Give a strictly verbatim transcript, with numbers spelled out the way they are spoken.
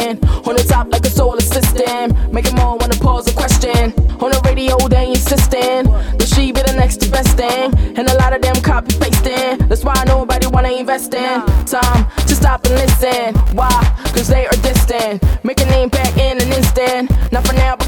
existing. On the top like a solar system, making more wanna pose a question. On the radio they insisting that she be the next best thing, and a lot of them copy pasting. That's why nobody wanna invest in time to stop and listen. Why? Cause they are distant, make an impact in an instant. Not for now, but